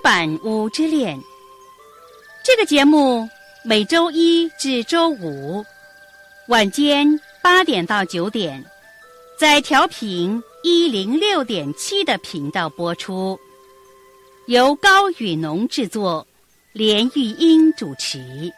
板屋之恋。这个节目每周一至周五晚间8点到9点，在调频106.7的频道播出，由高宇农制作，连玉英主持。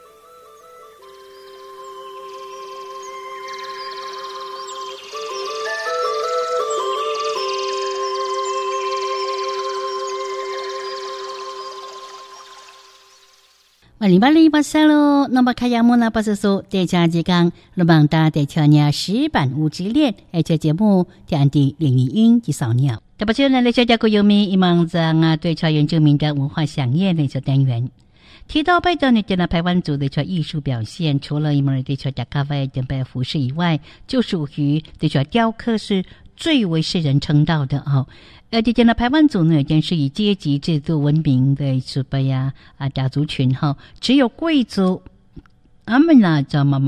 Walibalikmasalo, namakaya muna pasusu de jajigang lubang da de chanya 石板屋之恋，这节目讲的连语音及扫鸟。大家好，来大家国有民一忙在对朝原住民的文化飨宴的这单元。提到拜登的台湾族的艺术表现，除了一门的打咖啡准备服饰以外，就属于的雕刻是最为世人称道的哦。这台湾族呢，将是以阶级制度闻名的大族群哈，只有贵族他们呢，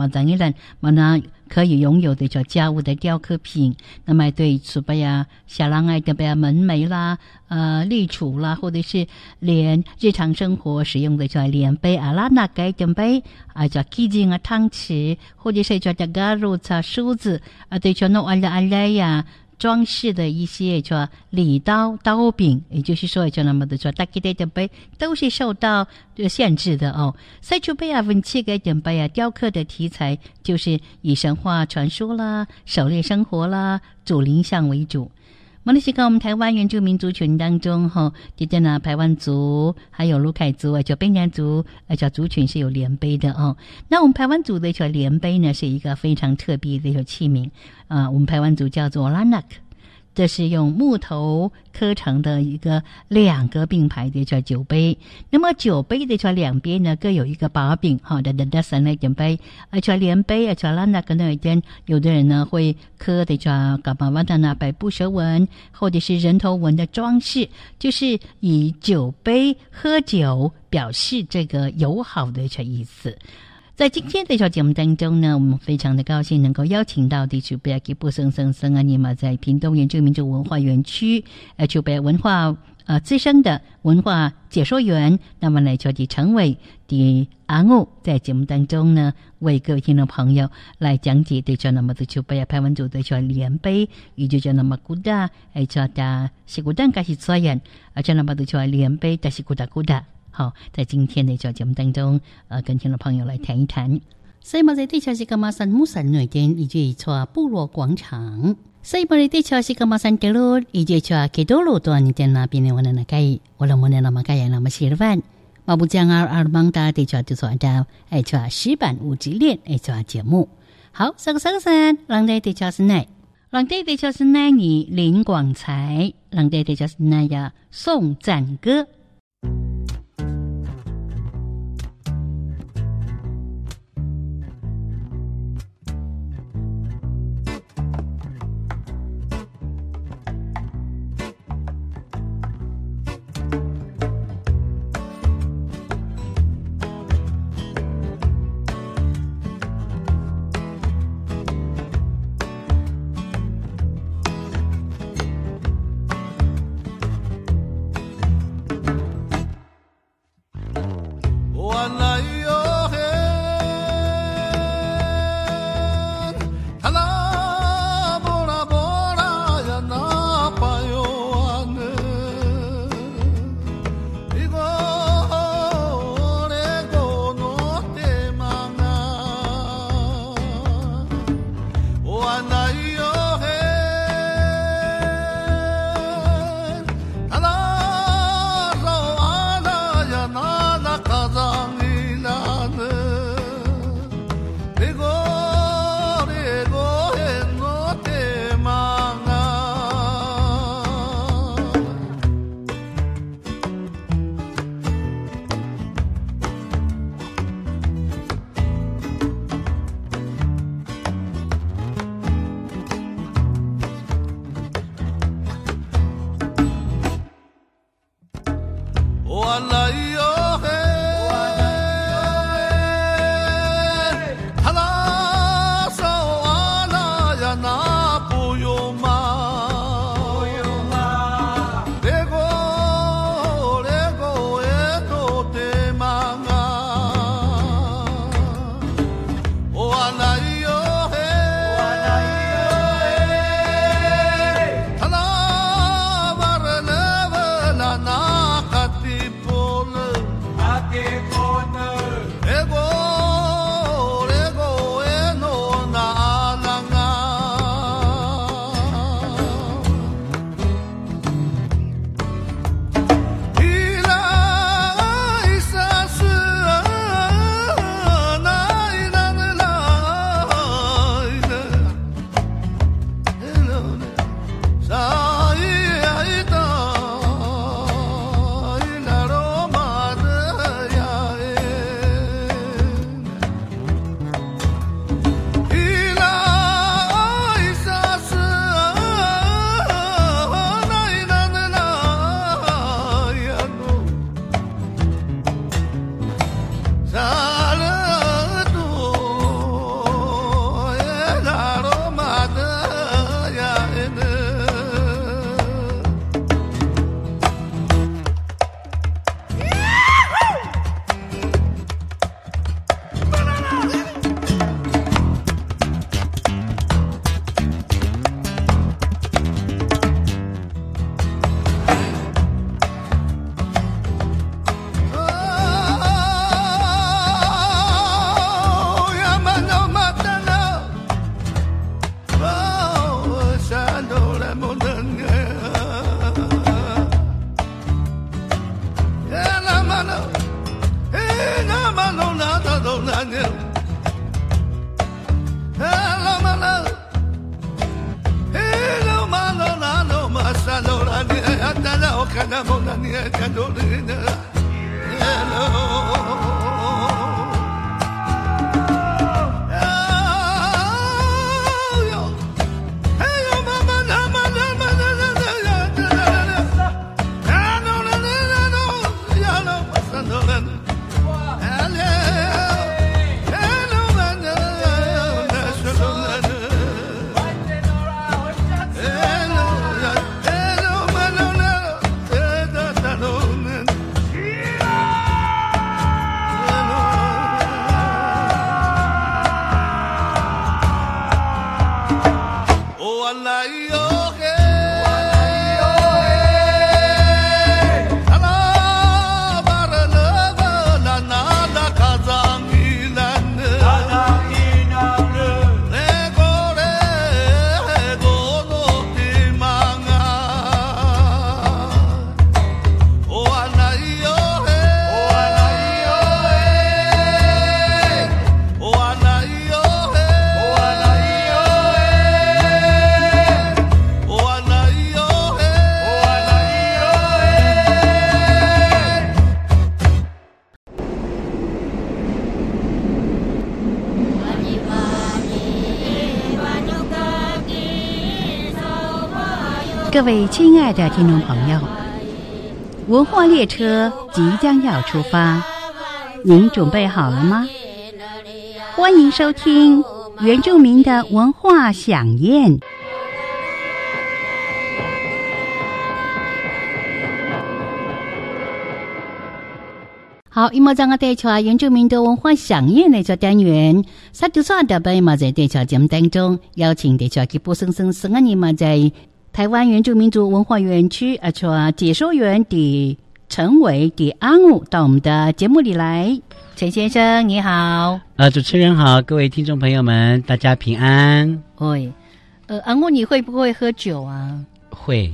可以拥有的家务的雕刻品，那么对小郎爱的门楣啦、立储啦，或者是连日常生活使用的连杯啊、拉那盖的杯啊、kitchen 啊、汤匙，或者是garu 梳子啊，对弄呀。装饰的一些礼刀、刀柄，也就是说那么的大概的杯都是受到限制的哦。塞出杯文切给点杯雕刻的题材就是以神话传说啦、狩猎生活啦、祖灵像为主。马来西亚我们台湾原住民族群当中台湾族还有鲁凯族卑南族族群是有莲杯的哦。那我们台湾族的莲杯呢，是一个非常特别的器皿我们台湾族叫做拉纳克，这是用木头刻成的一个2个并排的酒杯。那么酒杯的两边呢各有一个把柄的三类酒杯莲杯拉那个那边有的人呢会刻的干嘛玩的呢百步蛇纹或者是人头纹的装饰，就是以酒杯喝酒表示这个友好的意思。在今天的节目当中呢，我们非常的高兴能够邀请到的就贝给布生你们在屏东原住民族文化园区就贝文化资深的文化解说员，那么来成为的阿木在节目当中呢，为各位听众朋友来讲解的那么的就贝台湾族的莲杯，也就那么古达的西古丹开始做人那么的莲杯的西古达。好，在今天的节目当中跟听众朋友来谈一谈。所以在地球是马山木山内间以及部落广场，所以在地球是马山的路以及给多路段你在那边的我那盖我们那么盖那么喜欢马布江阿邦达的就说到石板屋之恋节目。好，三让在地球是哪让在地球是哪你林广才让在地球是哪呀宋赞歌。 各位亲爱的听众朋友，文化列车即将要出发，您准备好了吗？欢迎收听原住民的文化飨宴。好，今咱个带出原住民的文化飨宴的这单元，萨杜萨的贝嘛在带出节目当中，邀请带出吉波生啊你嘛在台湾原住民族文化园区解说员的陈伟的安武到我们的节目里来。陈先生你好。 主持人好，各位听众朋友们大家平安。 喂，安武你会不会喝酒啊？ 会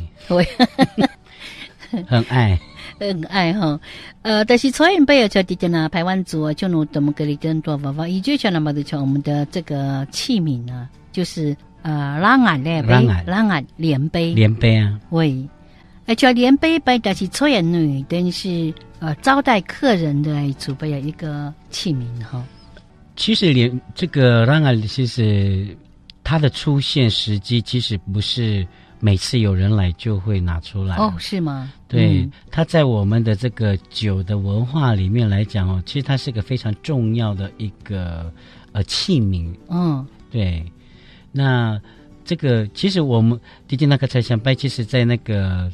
很爱哈。但是传言辈就弟弟呢，台湾族就弄怎么个里跟多娃娃，也就像那么的像我们的这个器皿啊，就是拉眼咧杯，拉眼莲杯啊，喂，叫莲杯杯，但是传言女，但是招待客人的储备一个器皿哈。 其实这个拉眼其实它的出现时机其实不是每次有人来就会拿出来哦，是吗？ 对，它在我们的这个酒的文化里面来讲其实它是个非常重要的一个器皿。对。那这个其实我们毕竟那个彩香拜，其实在那个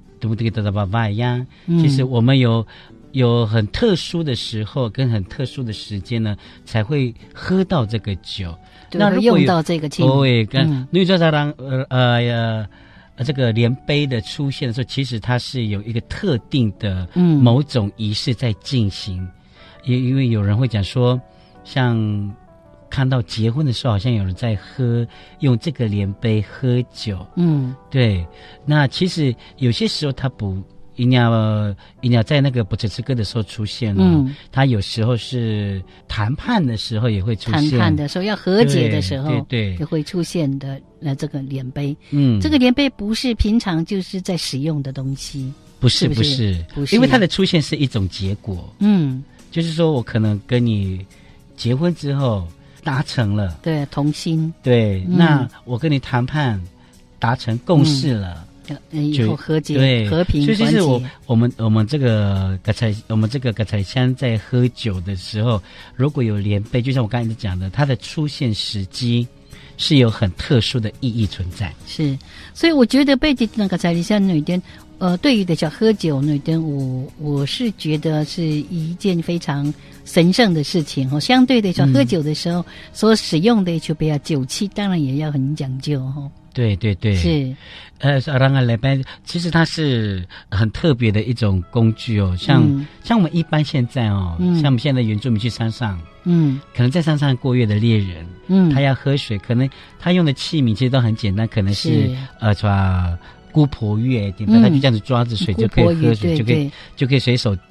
其实我们有很特殊的时候跟很特殊的时间呢，才会喝到这个酒。 那如果用到这个器皿， 跟女主让这个莲杯的出现的时候，其实它是有一个特定的某种仪式在进行。因为有人会讲说，像看到结婚的时候好像有人在用这个莲杯喝酒。对。那其实有些时候它不一定要在那个不吃歌的时候出现了。它有时候是谈判的时候也会出现，谈判的时候要和解的时候， 对， 就会出现的这个莲杯。这个莲杯不是平常就是在使用的东西， 不是，因为它的出现是一种结果。就是说我可能跟你结婚之后达成了， 对，同心， 对，那我跟你谈判达成共识了， 以后和解， 对， 和平， 所以就是我们这个格彩香在喝酒的时候，如果有莲杯，就像我刚才讲的，它的出现时机是有很特殊的意义存在。 是，所以我觉得被那个彩香女的对于的叫喝酒女的，我是觉得是一件非常神圣的事情哦。相对的叫喝酒的时候，所使用的就比较酒器，当然也要很讲究哦。 对对对， 是。 让来杯其实它是很特别的一种工具哦。像我们一般现在像我们现在原住民去山上，可能在山上过夜的猎人，他要喝水，可能他用的器皿其实都很简单，可能是姑婆月，他就这样子抓着水就可以喝水，就可以随手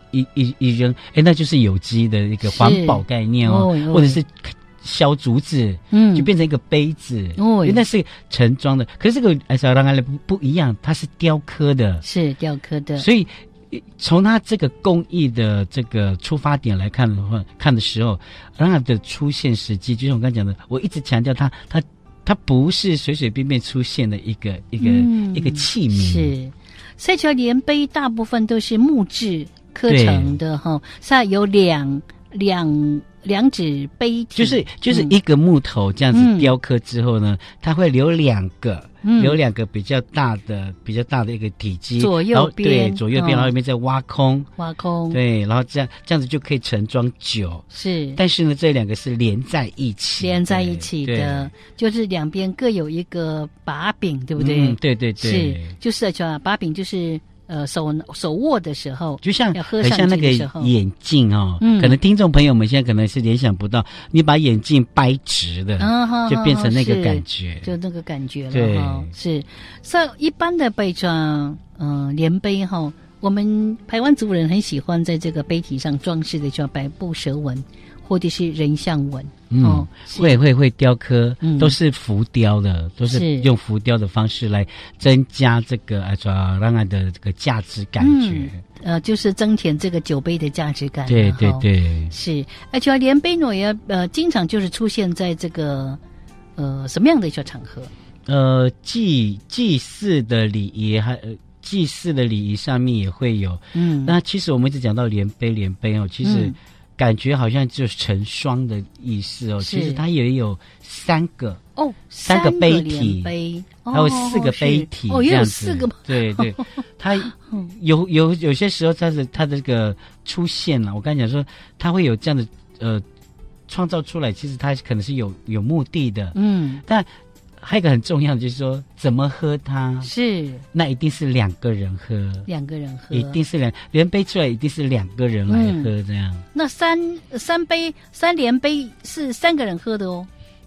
一扔，那就是有机的一个环保概念或者是削竹子，就变成一个杯子，因为那是盛装的。可是这个不一样，它是雕刻的， 是雕刻的， 所以从它这个工艺的这个出发点来看的话，看的时候，让它的出现时机，就像我刚才讲的，我一直强调它不是随随便便出现的一个器皿， 是。赛桥莲杯大部分都是木质刻成的哈，上有两指杯体， 就是一个木头这样子雕刻之后呢，它会留两个比较大的一个体积， 左右边， 对，左右边，然后里面再挖空，对，然后这样子就可以盛装酒。 是， 但是呢，这两个是连在一起的， 就是两边各有一个把柄，对不对？ 对， 是，就是把柄就是。手握的时候， 就像很像那个眼镜可能听众朋友们现在可能是联想不到，你把眼镜掰直的，就变成那个感觉， 就那个感觉了哈。是，像一般的杯装，莲杯哈，我们排湾族人很喜欢在这个杯体上装饰的叫百步蛇纹，或者是人像纹。 会雕刻，都是浮雕的，都是用浮雕的方式来增加这个让它的这个价值感觉。 就是增添这个酒杯的价值感。 对， 是。而且莲杯呢也经常就是出现在这个什么样的一个场合？祭祀的礼仪祭祀的礼仪上面也会有。那其实我们一直讲到莲杯其实。感觉好像就是成双的意思其实它也有三个杯体，还有4个杯体， 也有4个吗？ 对，它有些时候它的这个出现了，我刚才讲说它会有这样的创造出来，其实它可能是有目的的，但还有一个很重要的就是说怎么喝它，是那一定是2个人喝，一定是连杯出来一定是2个人来喝这样。 那三连杯是3个人喝的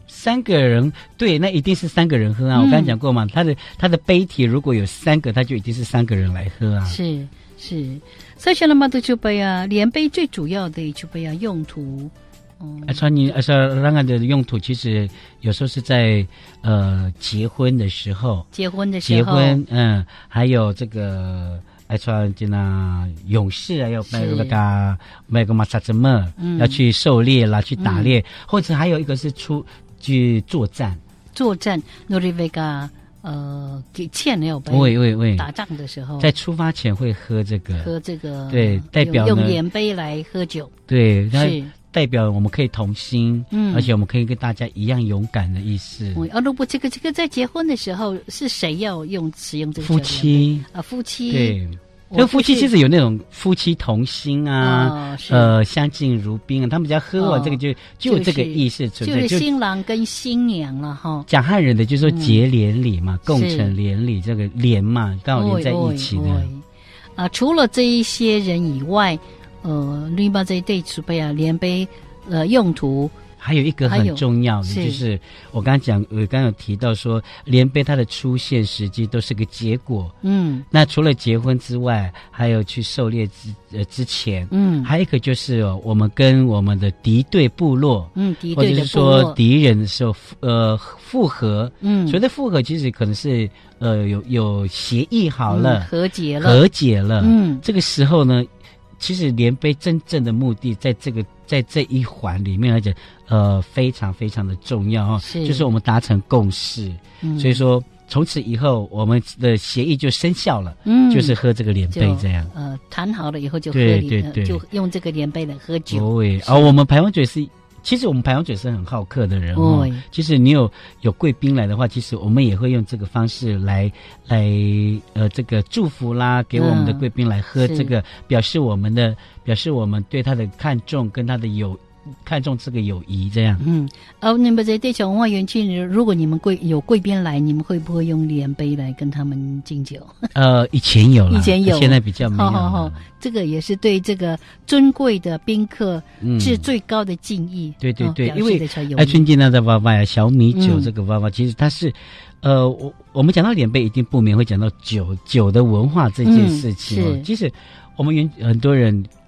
3个人，对，那一定是3个人喝啊。我刚才讲过嘛，它的杯体如果有3个，它就一定是3个人来喝啊。 是，所以像那么多酒杯啊，连杯最主要的酒杯啊用途。 让它的用途其实有时候是在结婚的时候，还有这个勇士啊，要卖个马萨兹么，要去狩猎啦，去打猎，或者还有一个是去作战， 诺瑞维嘎给欠了喂， 打仗的时候， 在出发前会喝这个，对，代表用莲杯来喝酒， 对，是。代表我们可以同心，而且我们可以跟大家一样勇敢的意思。 如果这个在结婚的时候是谁要使用这个？ 夫妻对，这个夫妻其实有那种夫妻同心啊，相敬如宾啊，他们只要喝完这个就有这个意识存在， 就是新郎跟新娘了哈。 讲汉人的就是说结连理嘛，共成连理，这个连嘛刚好连在一起的。 除了这一些人以外。绿巴这对储备啊，莲杯用途还有一个很重要的，就是我刚刚有提到说，莲杯它的出现时机都是个结果。那除了结婚之外，还有去狩猎之前，还有一个就是我们跟我们的敌对部落，或者是说敌人的时候，复合。所谓的复合，其实可能是有协议好了， 和解了。这个时候呢。其实莲杯真正的目的在这一环里面来讲，非常非常的重要就是我们达成共识，所以说从此以后我们的协议就生效了，就是喝这个莲杯这样。 谈好了以后就喝对， 就用这个莲杯来喝酒。 我们排湾嘴其实我们排湾嘴是很好客的人其实你有贵宾来的话，其实我们也会用这个方式来这个祝福啦，给我们的贵宾来喝这个，表示我们对他的看重跟他的看重这个友谊这样。 你们在小文化园区，如果你们有贵宾来，你们会不会用莲杯来跟他们敬酒？ 以前有了， 现在比较没有。 好，这个也是对这个尊贵的宾客致最高的敬意。 对，因为爱春金娜的娃娃呀，小米酒这个娃娃，其实它是。我们讲到莲杯，一定不免会讲到酒的文化这件事情其实我们很多人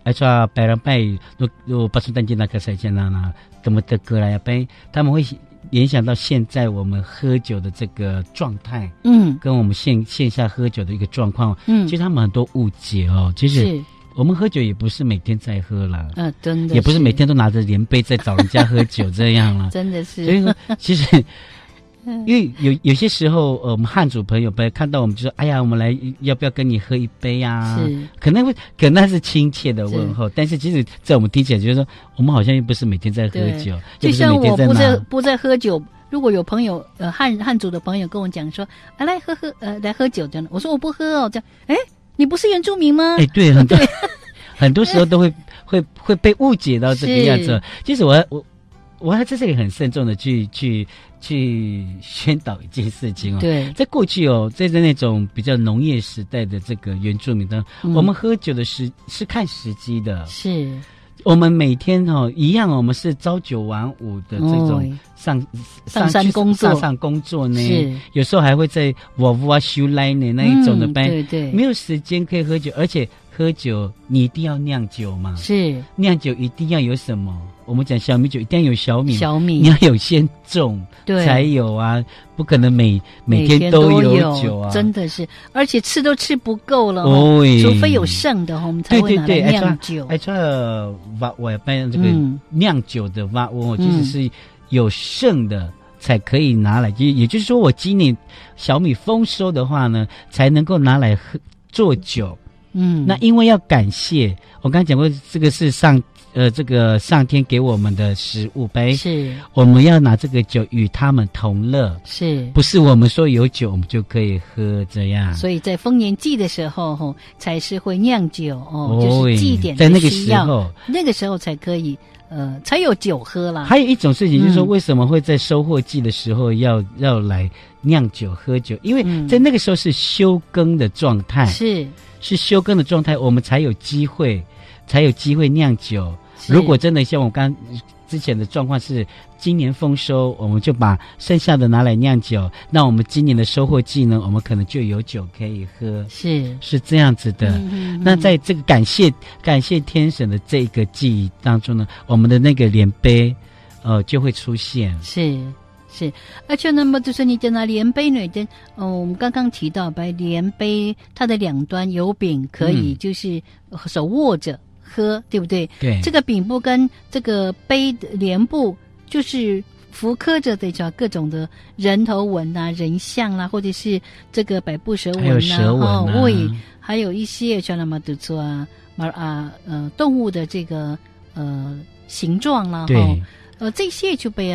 说白人拜如巴苏丹吉那个赛前那怎么的格莱拜，他们会联想到现在我们喝酒的这个状态，跟我们线下喝酒的一个状况，其实他们很多误解哦，其实我们喝酒也不是每天在喝啦， 真的也不是每天都拿着连杯在找人家喝酒这样啦， 真的是。 所以说，其实因为有些时候，我们汉族朋友看到我们就说：“哎呀，我们来要不要跟你喝一杯啊？”是，可能那是亲切的问候，但是其实在我们听起来就是说，我们好像又不是每天在喝酒， 就像我不在喝酒。如果有朋友汉族的朋友跟我讲说：“来来喝酒这样。”我说：“我不喝哦。”这样，你不是原住民吗？ 对，很多时候都会被误解到这个样子。其实我还在这里很慎重的去宣导一件事情哦。对，在过去在那种比较农业时代的这个原住民的，我们喝酒的是看时机的。是，我们每天一样，我们是朝九晚五的这种上山工作，上工作呢。是，有时候还会在瓦屋修来呢那一种的班，对，没有时间可以喝酒，而且喝酒你一定要酿酒嘛。是，酿酒一定要有什么？我们讲小米酒一定要有小米，你要有先种才有啊，不可能每天都有酒啊， 真的是，而且吃都吃不够了除非有剩的我们才会拿来酿酒。 我办这个酿酒的我其实是有剩的才可以拿来，也就是说我今年小米丰收的话呢，才能够拿来做酒。那因为要感谢，我刚才讲过，这个是这个上天给我们的食物杯，是我们要拿这个酒与他们同乐，是不是我们说有酒我们就可以喝这样？ 所以在丰年祭的时候才是会酿酒就是祭典在那个时候， 那个时候才可以才有酒喝啦。 还有一种事情就是说，为什么会在收获季的时候要来酿酒喝酒？因为在那个时候是休耕的状态，是休耕的状态，我们才有机会酿酒。如果真的像我刚之前的状况是今年丰收，我们就把剩下的拿来酿酒，那我们今年的收获季呢，我们可能就有酒可以喝，是这样子的。那在这个感谢天神的这个记忆当中呢，我们的那个莲杯就会出现。 是，而且那么就是你讲到莲杯呢，我们刚刚提到把莲杯它的两端有柄可以就是手握着喝，对不对？对，这个柄部跟这个杯的莲部就是浮刻着的叫各种的人头纹啊、人像啦，或者是这个百步蛇纹啊， 还有蛇纹还有一些像那么的做动物的这个形状啦，对，这些就被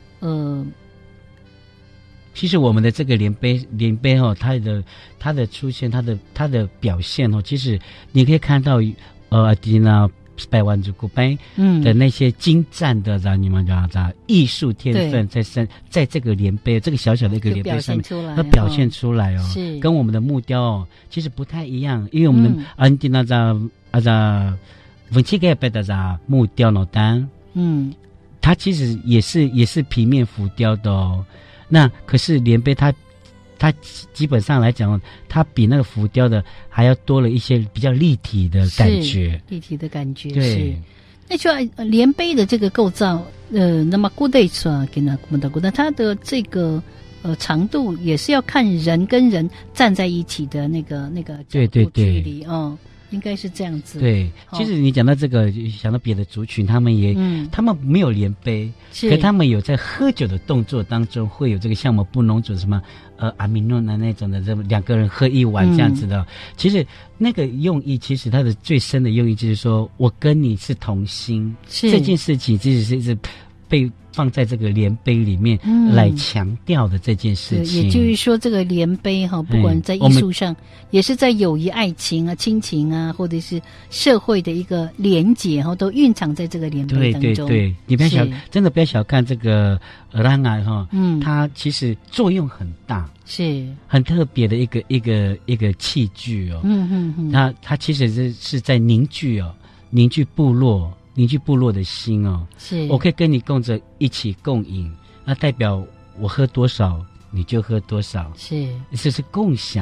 其实我们的这个莲杯它的出现，它的表现其实你可以看到那百万族古杯的那些精湛的你们讲艺术天分在这个莲杯这个小小的一个莲杯上面它表现出来是跟我们的木雕其实不太一样，因为我们的安迪那文气给贝的木雕脑单它其实也是平面浮雕的那可是莲杯它基本上来讲，它比那个浮雕的还要多了一些比较立体的感觉， 立体的感觉是。那就莲杯的这个构造，那么古代说给那古代古代，它的这个长度也是要看人跟人站在一起的那个对距离应该是这样子。 对，其实你讲到这个，想到别的族群，他们没有莲杯，可他们有在喝酒的动作当中会有这个像我们布农族什么阿米诺那种的，这两个人喝一碗这样子的。其实那个用意，其实它的最深的用意就是说我跟你是同心，这件事情其实是被放在这个莲杯里面来强调的这件事情。 也就是说这个莲杯不管在艺术上也是在友谊爱情啊亲情啊或者是社会的一个连结都蕴藏在这个莲杯当中。 对，你不要真的不要小看这个让它其实作用很大，是很特别的一个器具它其实是在凝聚部落的心是我可以跟你共着一起共饮，那代表我喝多少你就喝多少，这是共享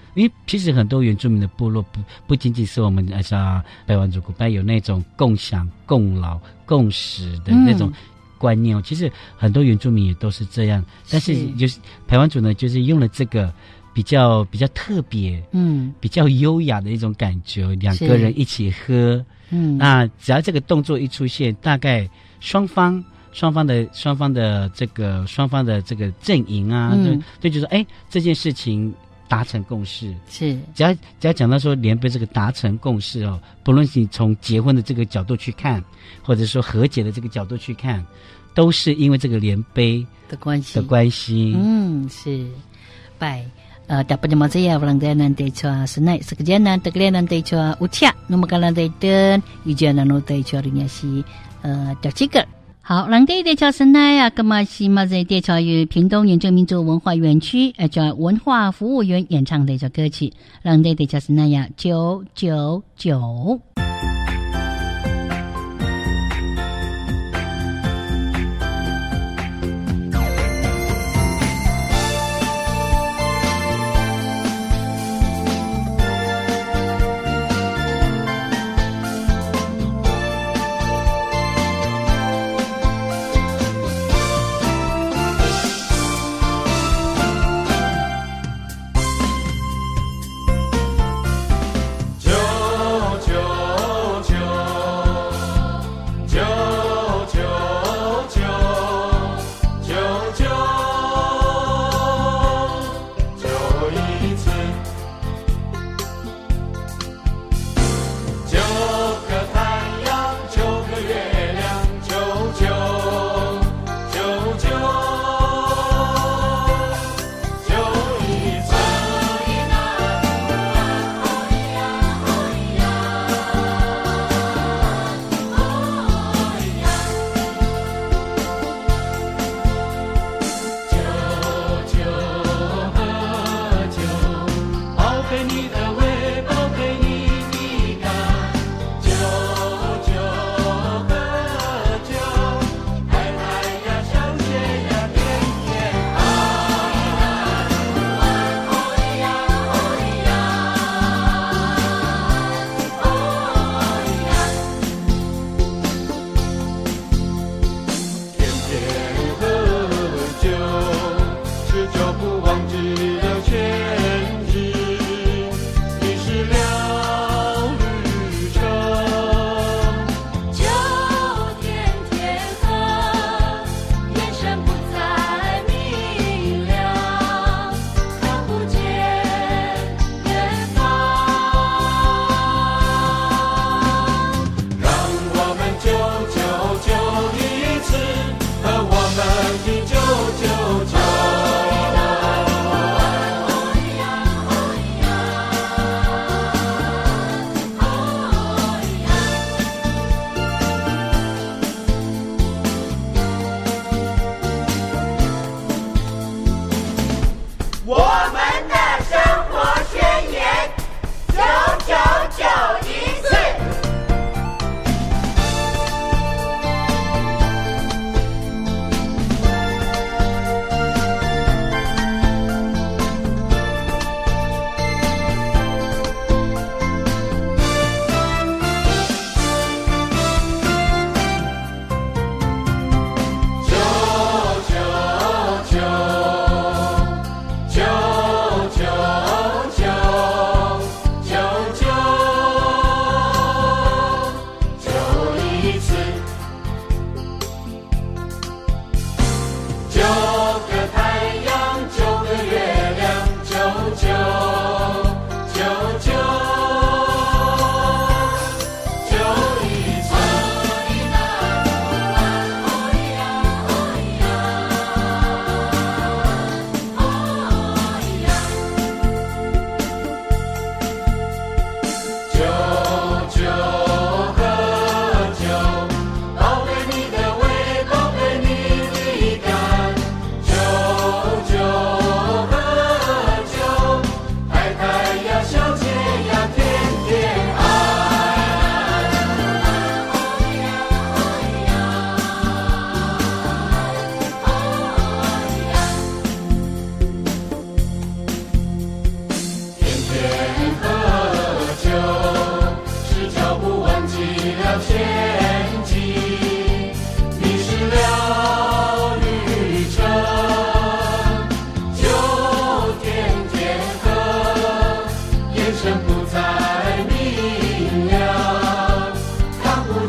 因为其实很多原住民的部落不仅仅是我们排湾族古拜有那种共享、共老、共识的那种观念其实很多原住民也都是这样，但是就是排湾族呢，就是用了这个比较特别，比较优雅的一种感觉，两个人一起喝，那只要这个动作一出现，大概双方的这个阵营啊，就觉得这件事情达成共识， 是只要讲到说连杯这个达成共识哦，不论是你从结婚的这个角度去看，或者说和解的这个角度去看，都是因为这个连杯的关系是拜。dapat jemaah saya pelanggan nanti cua senai sekejanan terkalian nanti cua ucap nomor kalan dan ujian nanti cua rinya si tercikar。好，咱第一个叫神奈啊，葛么是嘛在介绍于屏东原住民族文化园区叫文化服务员演唱的一首歌曲，咱第一个叫神奈呀999。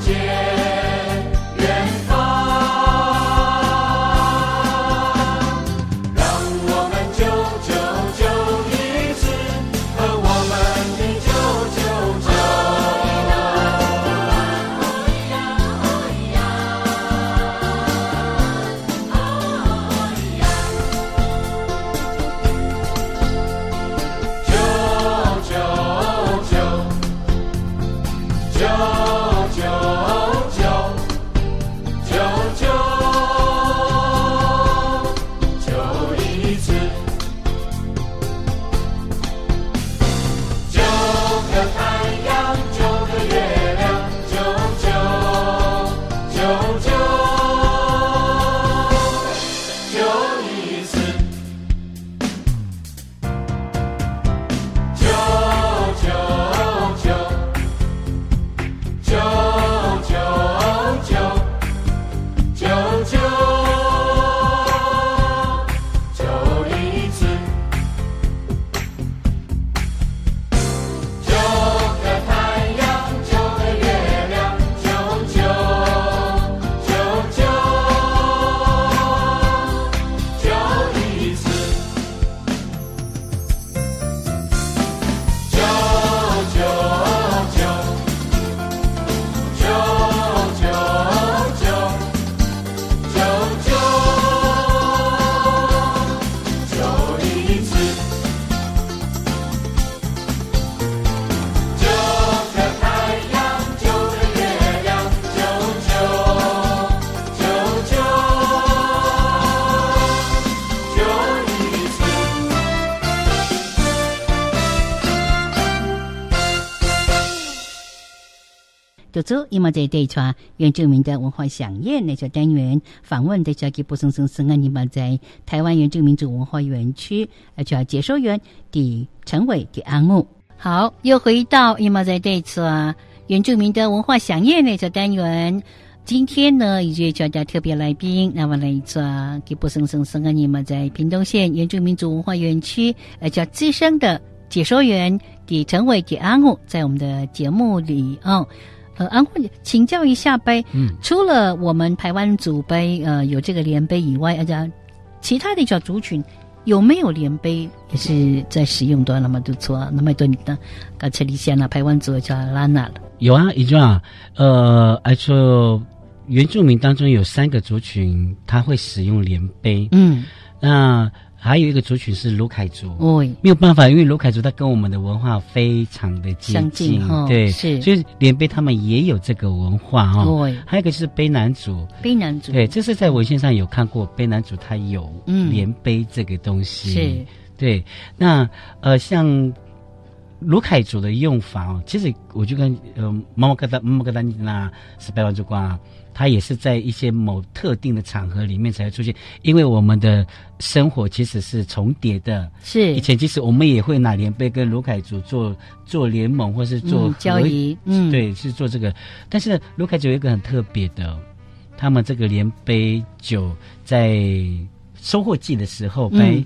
就做今嘛在对传原住民的文化飨宴那个单元访问的这个不生你们在台湾原住民族文化园区叫解说员的陈伟的安木。好，又回到今嘛在对传原住民的文化飨宴那个单元。今天呢，也叫大特别来宾，那么来做给不生你们在屏东县原住民族文化园区叫资深的解说员的陈伟的安木，在我们的节目里安慧，请教一下呗。除了我们排湾族杯有这个联杯以外，其他的小族群有没有联杯也是在使用的？那么多错，那么多你的刚才你先排湾族叫拉纳了。 有啊，一种说原住民当中有3个族群，他会使用联杯。那还有一个族群是卢凯族，没有办法，因为卢凯族它跟我们的文化非常的接近，对，是，所以联杯他们也有这个文化还有一个是卑南族，对，这是在文献上有看过，卑南族它有联杯这个东西，是，对。那像卢凯族的用法其实我就跟妈妈跟他那是排湾族瓜。它也是在一些某特定的场合里面才会出现，因为我们的生活其实是重叠的。是，以前其实我们也会拿联杯跟卢凯族做联盟，或是做交易。 对，是做这个。但是卢凯族有一个很特别的，他们这个联杯酒在收获季的时候，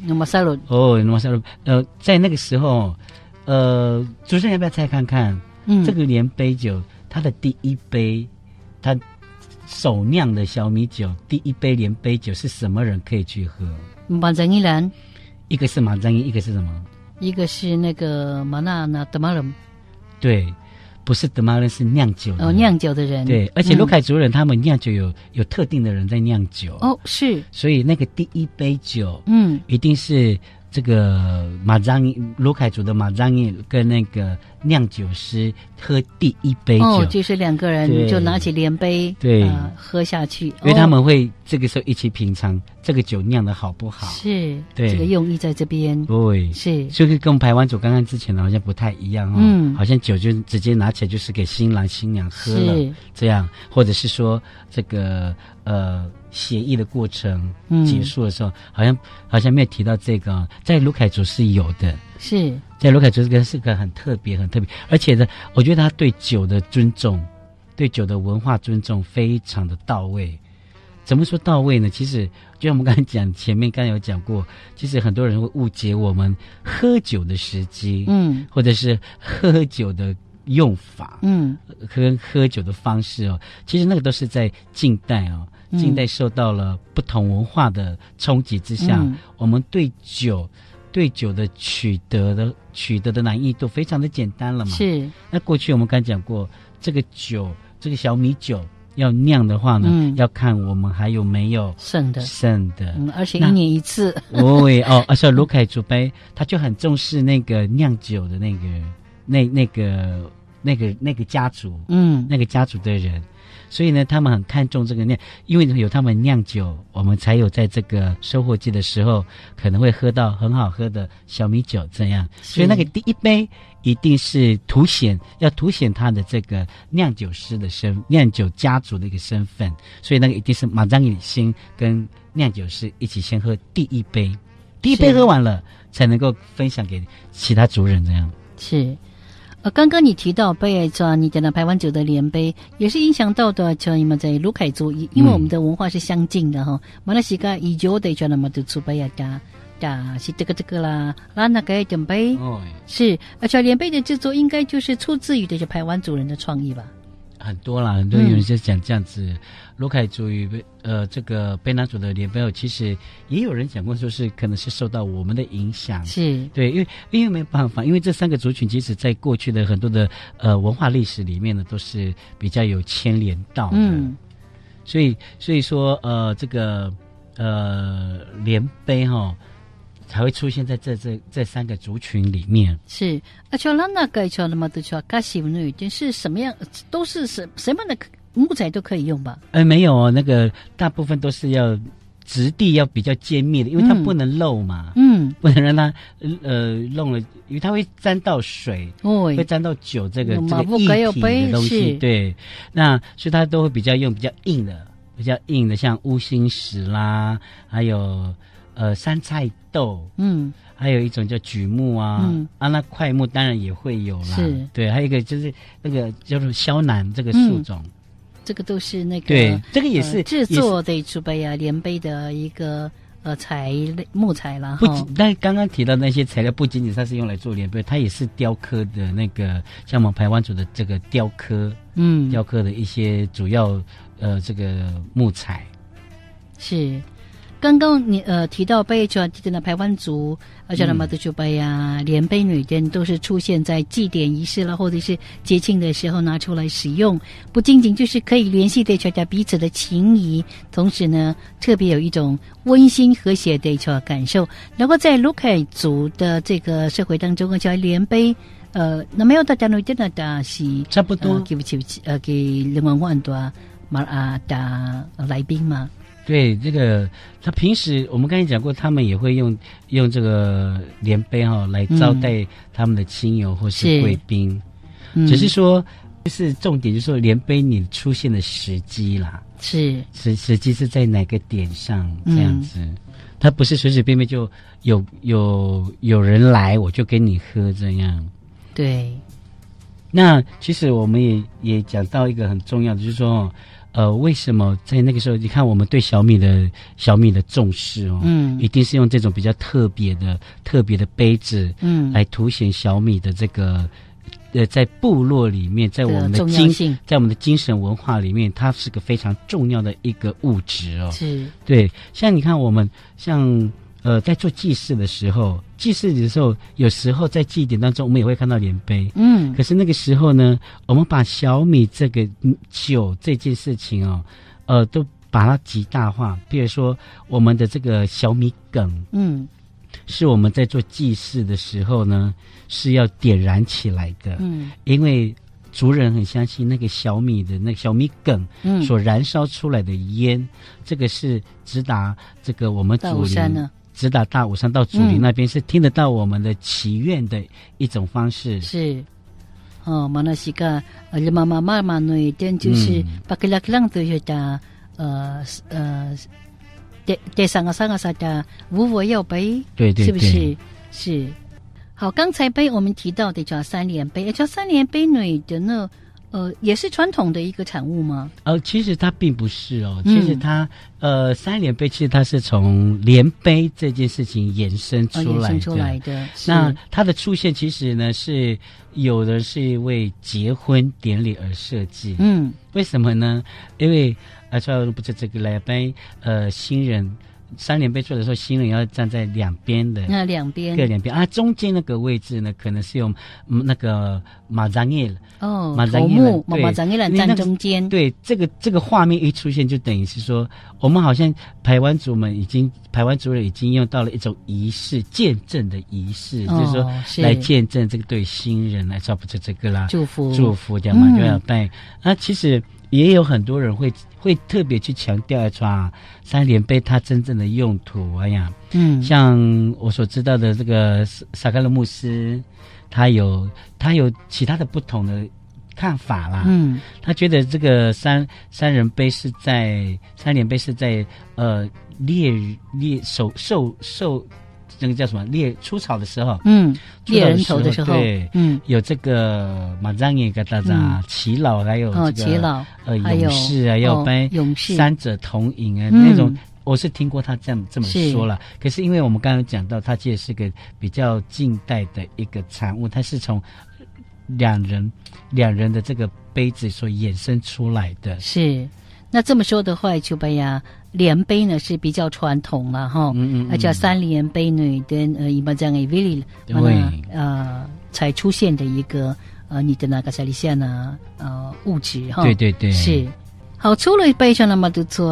在那个时候，主持人要不要猜看看？这个联杯酒它的第一杯，它手酿的小米酒第一杯联杯酒是什么人可以去喝？ 马章伊人， 一个是马章伊，一个是什么？ 一个是那个马纳德马人。 对，不是德马人，是酿酒的酿酒的人。对， 而且卢凯族人他们酿酒有特定的人在酿酒。 是， 所以那个第一杯酒，一定是这个马章卢凯族的马章伊跟那个酿酒师喝第一杯酒， 就是2个人就拿起联杯，对，喝下去， 因为他们会这个时候一起品尝这个酒酿的好不好。 是，对，这个用意在这边。 对， 是， 所以跟我们排湾族刚刚之前的好像不太一样好像酒就直接拿起来就是给新郎新娘喝了，这样，或者是说这个协议的过程结束的时候，好像没有提到这个，在卢凯族是有的，是在卢凯族是个很特别，而且呢，我觉得他对酒的尊重，对酒的文化尊重非常的到位。怎么说到位呢？其实就像我们刚才讲，前面刚才有讲过，其实很多人会误解我们喝酒的时机，或者是喝酒的用法，跟喝酒的方式哦，其实那个都是在近代哦，近代受到了不同文化的冲击之下，我们对酒的取得的难易度非常的简单了嘛。 是。 那过去我们刚讲过，这个小米酒要酿的话呢，要看我们还有没有剩的， 而且一年一次。 而且卢凯祖杯他就很重视那个酿酒的那个家族，那个家族的人，所以呢，他们很看重这个酿，因为有他们酿酒，我们才有在这个收获季的时候可能会喝到很好喝的小米酒这样。所以那个第一杯一定是要凸显他的这个酿酒师的酿酒家族的一个身份，所以那个一定是马张以兴跟酿酒师一起先喝第一杯喝完了才能够分享给其他族人这样。 是。刚刚你提到杯你讲的排湾酒的联杯，也是影响到的像你们在卢凯族，因为我们的文化是相近的哈。马来西亚以酒的叫那么的出杯是这个啦，那个点杯是，而且联杯的制作应该就是出自于这些排湾族人的创意吧。 很多啦，很多有人就讲这样子，卢凯族与这个卑南族的联杯，其实也有人讲过，说是可能是受到我们的影响， 是对，因为没办法，因为这三个族群其实在过去的很多的文化历史里面呢，都是比较有牵连到的，所以说这个联杯才会出现在这三个族群里面。 是，而且那个叫那么的叫咖西女，就是什么样都是什么样的木材都可以用吧？ 没有那个大部分都是要质地要比较坚密的，因为它不能漏嘛，不能让它弄了，因为它会沾到水，会沾到酒这个液体的东西，对，那所以它都会比较硬的，像乌心石啦，还有山菜豆，还有一种叫榉木啊，那块木当然也会有啦， 是， 对，还有一个就是那个叫做萧楠这个树种， 这个都是那个对，这个也是制作的储备联杯的一个木材啦。 但刚刚提到那些材料不仅仅它是用来做联杯，它也是雕刻的那个，像我们排湾族的这个雕刻的一些主要这个木材是。刚刚你提到杯就提到排湾族，而且那么的就杯联杯女店都是出现在祭典仪式啦，或者是节庆的时候拿出来使用，不仅仅就是可以联系对大家彼此的情谊，同时呢，特别有一种温馨和谐的感受。然后在卢凯族的这个社会当中，叫联杯。那么有大家女店的是差不多给2万多的来宾嘛。 对，这个他平时我们刚才讲过，他们也会用这个联杯来招待他们的亲友或是贵宾，只是说就是重点就是说联杯你出现的时机啦，时机是在哪个点上这样子，他不是随随便便就有人来我就给你喝这样。 对， 那其实我们也讲到一个很重要的，就是说为什么在那个时候，你看我们对小米的重视一定是用这种比较特别的杯子，来凸显小米的这个在部落里面，在我们的精神文化里面，它是个非常重要的一个物质是， 对，像你看我们像在做祭祀的时候，有时候在祭典当中，我们也会看到联杯。可是那个时候呢，我们把小米这个酒这件事情都把它极大化。比如说，我们的这个小米梗，是我们在做祭祀的时候呢，是要点燃起来的。因为族人很相信那个小米梗所燃烧出来的烟，这个是直达这个我们祖灵。直达大武山到祖灵那边，是听得到我们的祈愿的一种方式。 是，马来西亚妈那一点就是把个浪都有的第三个的无要杯， 对， 是不是？是。好，刚才我们提到的叫三连杯，叫三连杯女的呢， 也是传统的一个产物吗？ 其实它并不是哦，其实它三连杯其实它是从连杯这件事情衍生出来的。那它的出现其实呢是有的是为结婚典礼而设计。为什么呢？因为不是这个来杯新人。三连杯做的时候，新人要站在两边的， 那两边各两边啊，中间那个位置呢，可能是用那个马扎叶头目马扎叶站中间。 对，这个画面一出现，就等于是说，我们好像排湾族人已经用到了一种仪式，见证的仪式，就是说来见证这个对新人来照顾这个啦， 祝福这样嘛，就要拜。其实也有很多人会特别去强调三连杯它真正的用途。像我所知道的这个萨卡勒牧师，他有其他的不同的看法啦。他觉得这个三连杯是在受那个叫什么出草的时候， 猎人头的时候， 对，有这个马藏也跟大家耆老，还有这个勇士啊，要拜勇士三者同饮啊，那种我是听过他这么说了。可是因为我们刚刚讲到，它其实是个比较近代的一个产物，它是从两人的这个杯子所衍生出来的。 是。那这么说的话，就把呀连杯呢是比较传统了哈，而且三连杯呢跟伊玛这样的 Vili 才出现的一个你的那个塞利夏呢物质哈， 对是。 好，除了杯上那么多做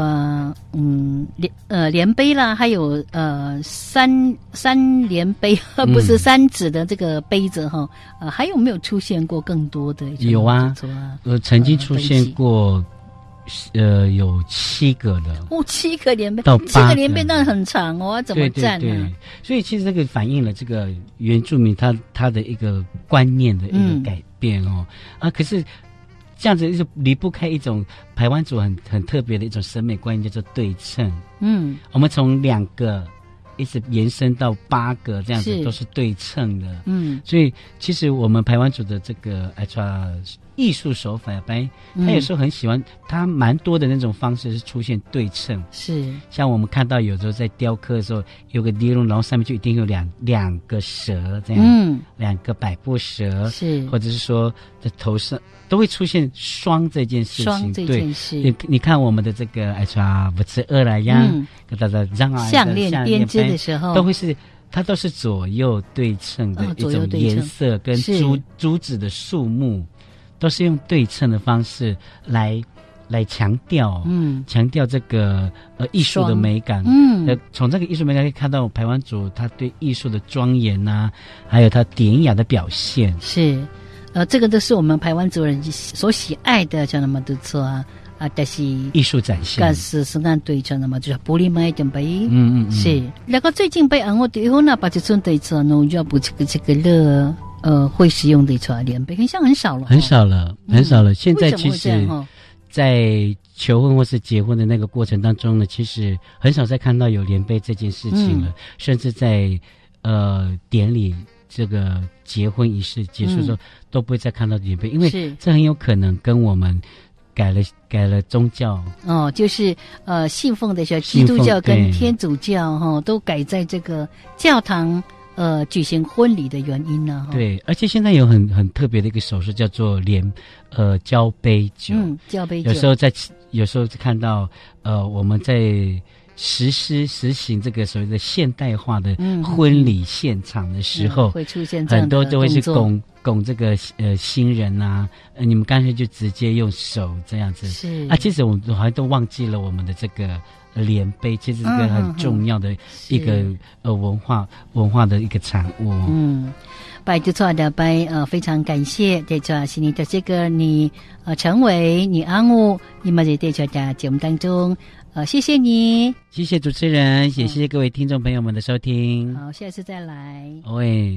连杯啦，还有三连杯，不是三指的这个杯子哈，还有没有出现过更多的？ 有啊，曾经出现过。有7个的 ，7个连杯到8个 ，7个连杯那很长哦，怎么站呢？ 对，所以其实这个反映了这个原住民他的一个观念的一个改变哦。可是这样子就离不开一种排湾族很特别的一种审美观念，叫做对称。我们从2个一直延伸到8个，这样子都是对称的。所以其实我们排湾族的这个艺术手法，他有时候很喜欢，他蛮多的那种方式是出现对称。是，像我们看到有时候在雕刻的时候，有个地龙，然后上面就一定有两个蛇这样，2个百步蛇，是，或者是说在头上都会出现双这件事情。 双这件事， 你看我们的这个不是二来呀，跟大家项链编织的时候， 都会是。它都是左右对称的一种颜色跟珠子的数目，都是用对称的方式来强调，强调这个艺术的美感。从这个艺术美感可以看到排湾族他对艺术的庄严啊，还有他典雅的表现。是， 这个都是我们排湾族人所喜爱的，像那么多错啊。但是艺术展现， 是按对称的嘛，就是玻璃买点杯，是。那个最近被我对后呢，把这种对称呢，要不这个会使用的连杯，很少了， 很少了。现在其实，在求婚或是结婚的那个过程当中呢，其实很少再看到有连杯这件事情了，甚至在典礼这个结婚仪式结束的时候，都不会再看到连杯，因为这很有可能跟我们。改了宗教就是信奉的基督教跟天主教都改在这个教堂举行婚礼的原因呢。 对，而且现在有很特别的一个手势叫做交杯酒。 交杯酒。 有时候看到我们在实行这个所谓的现代化的婚礼现场的时候， 会出现这样的很多都会是拱这个新人啊，你们干脆就直接用手这样子。是其实我们好像都忘记了我们的这个连杯，其实是一个很重要的一个文化的一个产物。 拜就错的拜非常感谢对着是你的这个你成为你安物你们在对着的节目当中谢谢你， 谢谢主持人，也谢谢各位听众朋友们的收听。 好，下次再来。 喂。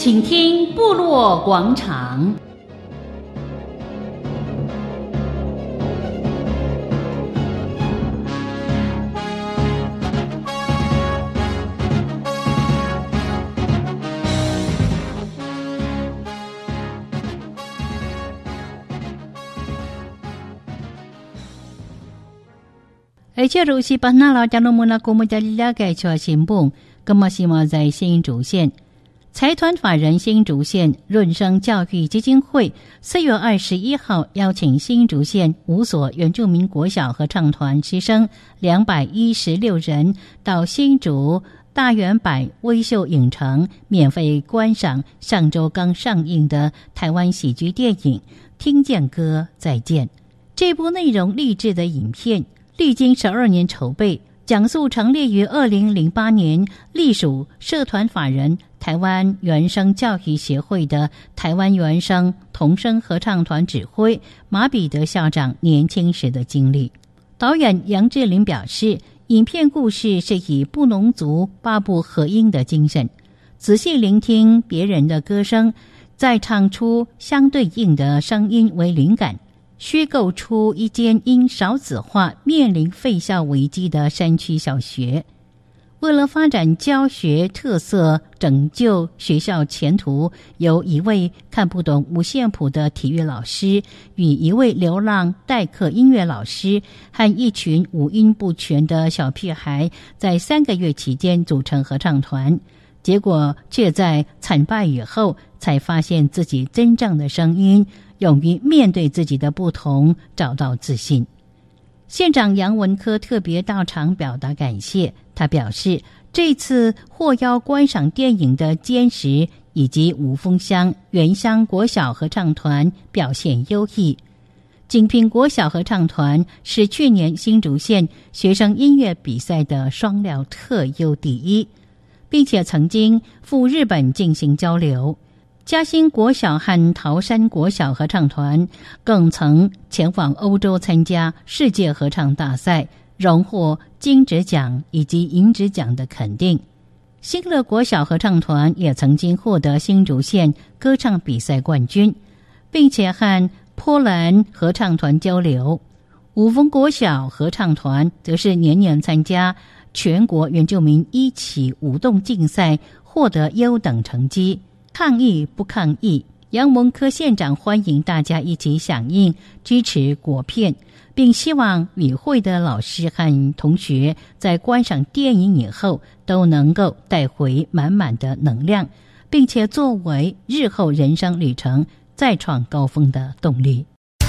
请听部落广场。 假如是把那老家农们那国们家了解出新闻，那么希望在新竹县财团法人新竹县润生教育基金会4月21号邀请新竹县5所原住民国小合唱团师生216人到新竹大圆柏微秀影城免费观赏上周刚上映的台湾喜剧电影《听见歌再见》。这部内容励志的影片历经12年筹备，讲述成立于2008年隶属社团法人台湾原声教育协会的台湾原声童声合唱团指挥马彼得校长年轻时的经历。导演杨志玲表示，影片故事是以布农族8部合音的精神，仔细聆听别人的歌声，再唱出相对应的声音为灵感，虚构出一间因少子化面临废校危机的山区小学。为了发展教学特色，拯救学校前途，由一位看不懂五线谱的体育老师与一位流浪代课音乐老师和一群五音不全的小屁孩在3个月期间组成合唱团，结果却在惨败以后才发现自己真正的声音，勇于面对自己的不同，找到自信。县长杨文科特别到场表达感谢，他表示，这次获邀观赏电影的坚实以及五峰乡原乡国小合唱团表现优异。锦屏国小合唱团是去年新竹县学生音乐比赛的双料特优第一，并且曾经赴日本进行交流。嘉兴国小和桃山国小合唱团更曾前往欧洲参加世界合唱大赛，荣获金质奖以及银质奖的肯定。新乐国小合唱团也曾经获得新竹县歌唱比赛冠军，并且和波兰合唱团交流。五峰国小合唱团则是年年参加全国原住民一起舞动竞赛，获得优等成绩。抗议不抗议，杨文科县长欢迎大家一起响应支持国片，并希望与会的老师和同学在观赏电影以后都能够带回满满的能量，并且作为日后人生旅程再创高峰的动力。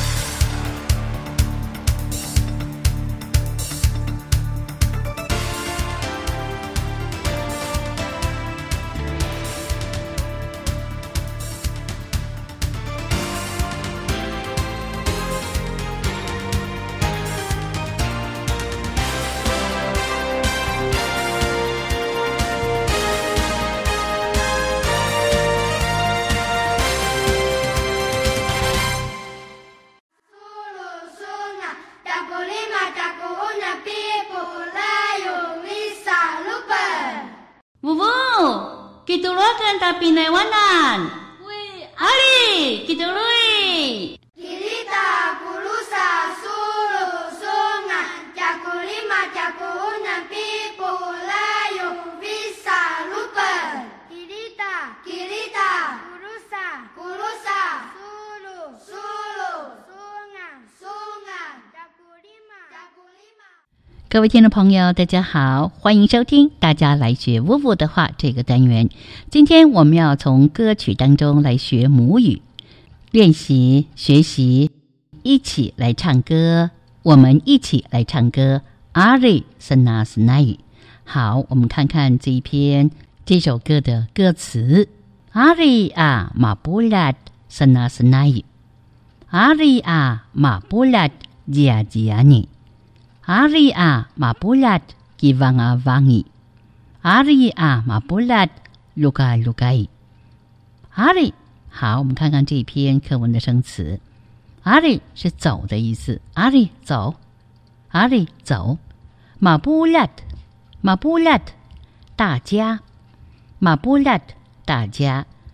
Kitulukan tapi newanan. Wih, Ali, kitului. Kilita, kulusa, sulu, sungan, caku lima, caku enam, pipu, layu, bisa, lupa. Kilita, kilita, kulusa, kulusa, sulu, sulu, sungan, sungan, caku lima, caku lima。 各位听众朋友大家好，欢迎收听大家来学呜呜的话这个单元。今天我们要从歌曲当中来学母语，练习学习，一起来唱歌，我们一起来唱歌。阿瑞森纳斯奈语。好，我们看看这首歌的歌词。阿瑞啊马布拉森纳斯奈语，阿瑞啊马布拉加加尼。Ari a mapulat kivanga-vangi. Ari a mapulat luka-lukai. Ari， 好，我们看看这篇课文的生词。Ari 是走的意思。Ari 走 ，Ari 走。Mapulat 大家 ，Mapulat 大家。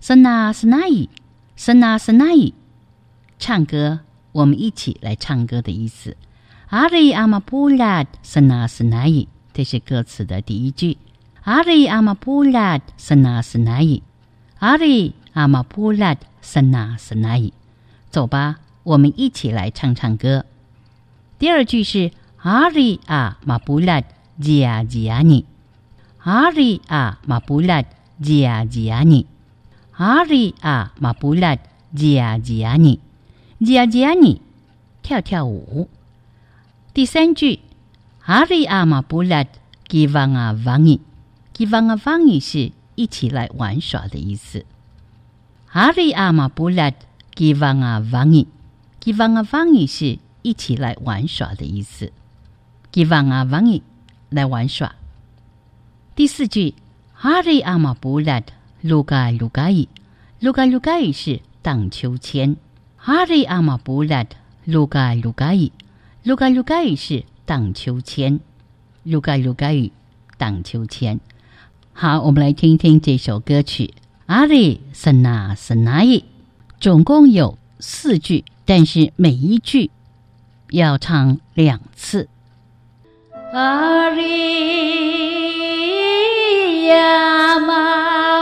Senang senang senang senang 唱歌，我们一起来唱歌的意思。Hari ama bulat senang senang 这是歌词的第一句。Hari ama bulat senang senang Hari ama bulat senang senang 走吧，我们一起来唱唱歌。第二句是 Hari ama bulat jia jia ni Hari ama bulat jia jia ni Hari ama bulat jia jia ni jia jia ni 跳跳舞。第三句 Hari ama bulat givanga vangi givanga vangi 是一起来玩耍的意思。Hari ama bulat givanga vangi givanga vangi 是一起来玩耍的意思。givanga vangi 来玩耍。第四句 Hari ama bulat luga lugai luga lugai 是荡秋千。Hari ama bulat luga lugai luga lugai 是荡秋千。luga lugai 荡秋千。好，我们来听听这首歌曲 Hari senang senang 总共有4句，但是每一句要唱2次。Hari ama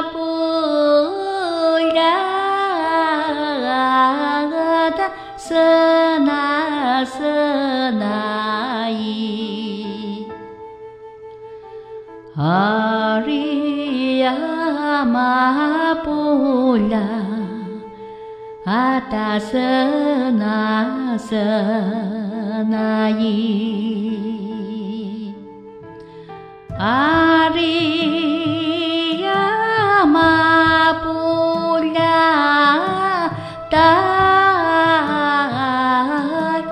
bulat senang senang Hari ama bulat ada senang senang Hari ama bulat dan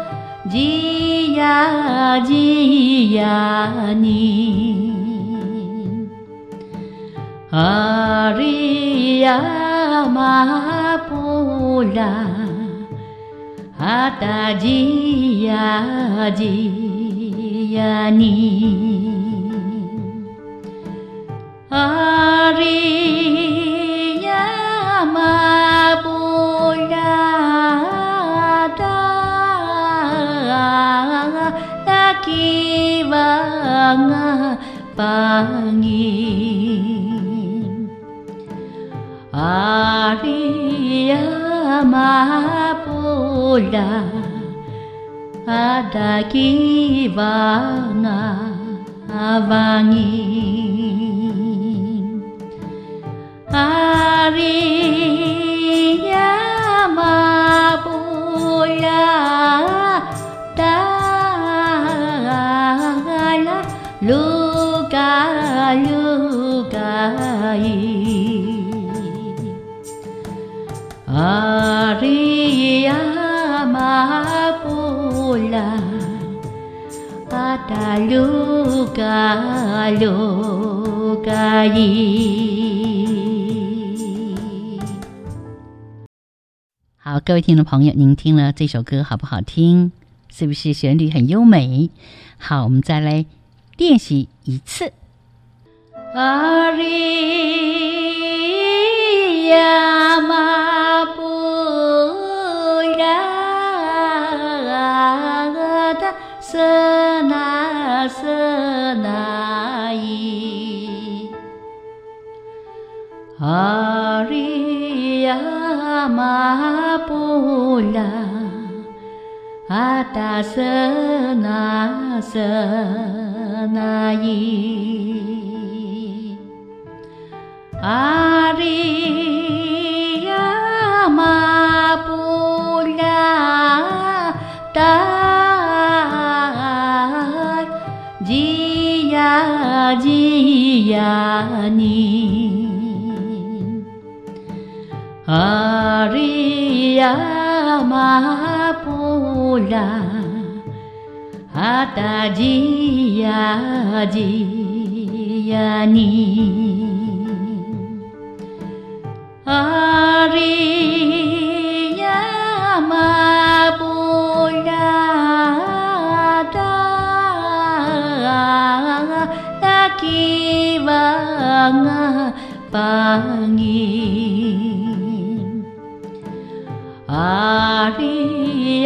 jia jia ni Hari ama bulat ada jia jia ni Hari ama bulat laki vanga pangin Hari ama bulat ada kivanga vangin Hari ama bulat dala luka lukai Hari ama bulat ada luka lukai好，各位听众朋友，您听了这首歌好不好听？是不是旋律很优美？好，我们再来练习一次。Hari ama bulat senang senang Hari ama bulat ada senang senang Hari ama bulat dan jia jia ni Hari ama bulat ada jia jia ni Hari ama bulat laki vanga pangin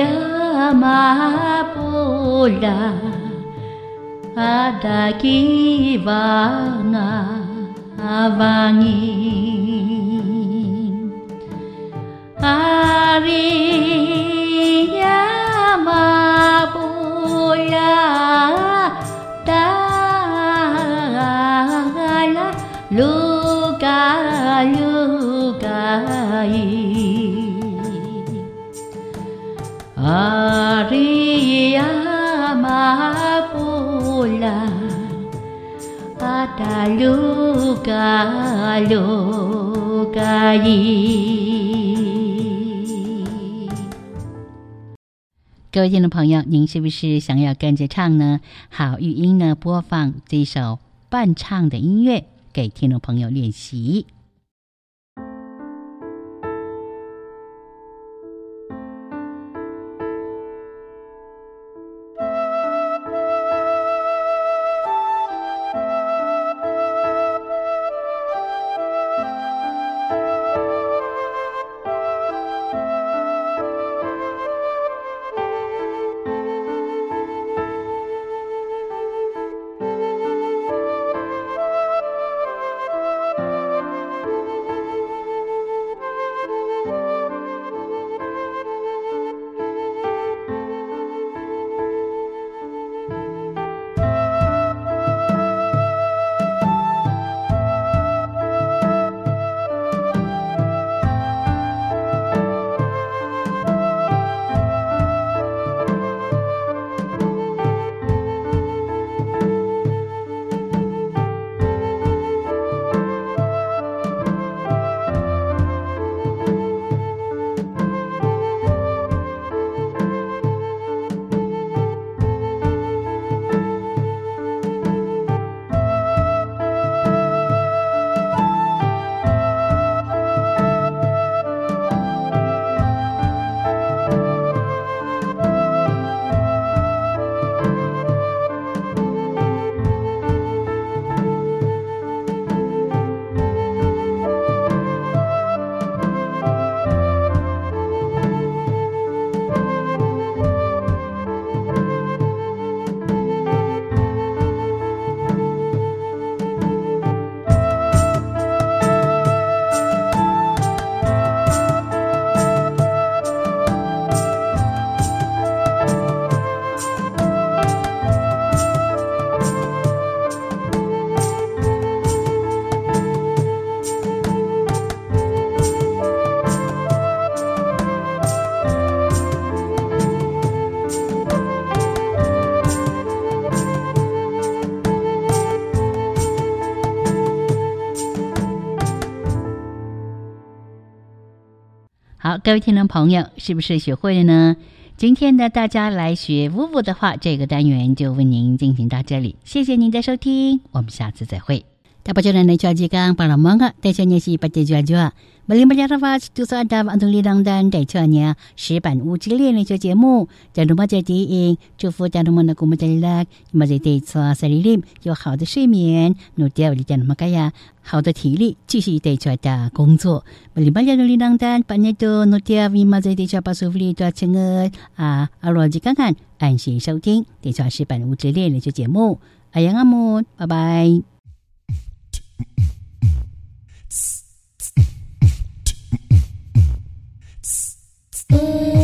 mapula ada kiwanga awangin harinya mapula dala luka-lukai Arya mapula ada luka-lukai。各位听众朋友，您是不是想要跟着唱呢？好，玉英呢播放这首伴唱的音乐给听众朋友练习。好，各位听众朋友，是不是学会了呢？今天呢，大家来学呜呜的话，这个单元就为您进行到这里。谢谢您的收听，我们下次再会。Dapat jalan naik cuaca kang para mangga tecanya si pada jua-jua. Beli berjarafa tu sadam antung lidang dan tecanya 石板屋之恋的节目，在罗马在电影，祝福家人们的古木在拉，马在对错塞里林有好的睡眠，努掉里家人们该呀好的体力，继续对错的工作。Beli berjarafa lidang dan banyak tu努掉vì马在对错把舒服里多成个啊阿罗吉看看，安心收听对错石板屋之恋的节目。阿阳阿木，拜拜。 Mm-hmm.